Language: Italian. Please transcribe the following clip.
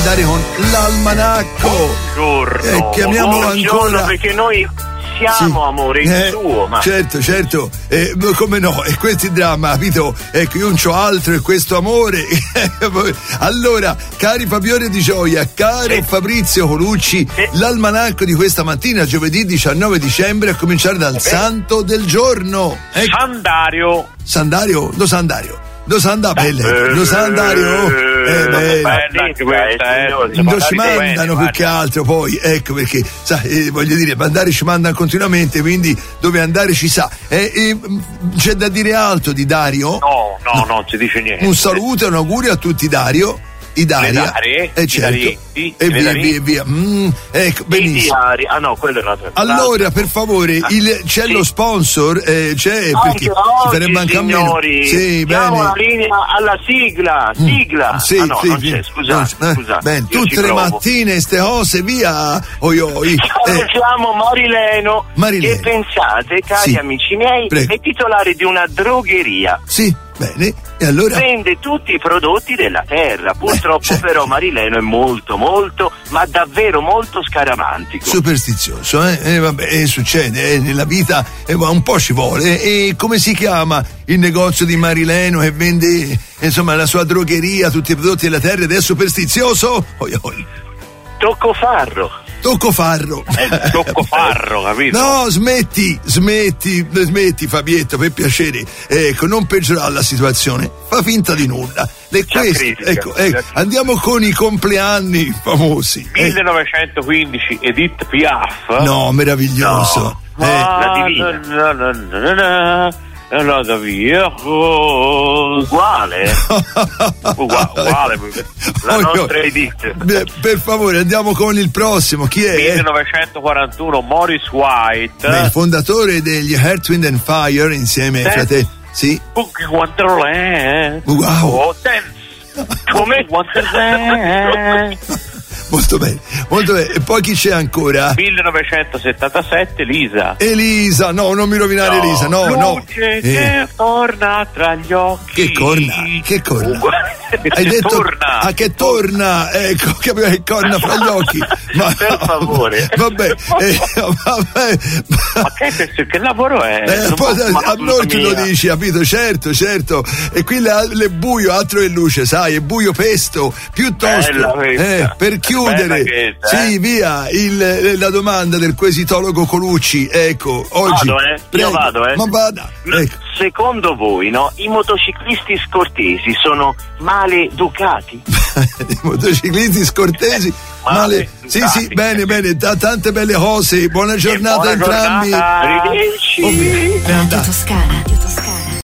andare con l'almanacco. Buongiorno. Chiamiamolo ancora. Perché noi siamo amore il suo, ma certo, come no, e questo è il dramma, capito? Ecco, io non c'ho altro e questo amore. Allora, cari Fabione Di Gioia, caro Fabrizio Colucci, l'almanacco di questa mattina, giovedì 19 dicembre, a cominciare dal santo del giorno. Sandario? Lo Sandario? Non ci mandano più che altro, poi ecco perché sai, voglio dire, mandare ci mandano continuamente, quindi dove andare ci sa. C'è da dire altro di Dario? No, non si dice niente. Un saluto e un augurio a tutti Dario. Daria, certo, e via. Ecco, benissimo. Quello è un altro. Allora, per favore, c'è lo sponsor, c'è perché ci farebbe anche a meno. Sì, bene. La linea alla sigla. Non c'è, scusa. Bene, tutte le mattine ste cose, via. Chiamo Marileno. Che pensate, cari amici miei, è titolare di una drogheria. Sì. Bene, e allora? Vende tutti i prodotti della terra. Purtroppo però Marileno è molto, ma davvero molto scaramantico. Superstizioso, vabbè, succede, nella vita un po' ci vuole. E come si chiama il negozio di Marileno che vende, insomma, la sua drogheria, tutti i prodotti della terra ed è superstizioso? Toccofarro, capito? No, smetti, Fabietto, per piacere. Ecco, non peggiorare la situazione. Fa finta di nulla. Ecco, andiamo con i compleanni famosi. 1915, Edith Piaf. No, meraviglioso. La divina. Andata via uguale la nostra Edith. Per favore, andiamo con il prossimo. Chi è? 1941, Maurice White, il fondatore degli Earth, Wind and Fire, insieme ai fratelli. Sì. Wonderland. Wow. Come Wonderland. Molto bene. E poi chi c'è ancora? 1977, Elisa, no, non mi rovinare Elisa, no. Luce che torna tra gli occhi. Che corna? Hai detto torna. Che torna, ecco, che corna fra gli occhi. Ma per favore. Vabbè. Ma che lavoro è? A noi tu lo dici, capito? Certo. E qui è buio, altro è luce, sai, è buio pesto, piuttosto. Per chiudere, sì, via la domanda del quesitologo Colucci. Ecco, oggi io vado. Ma vada. Ecco. Secondo voi, i motociclisti scortesi sono maleducati? I motociclisti scortesi male. Sì, bene, tante belle cose. Buona giornata a entrambi. Arrivederci. Radio Toscana.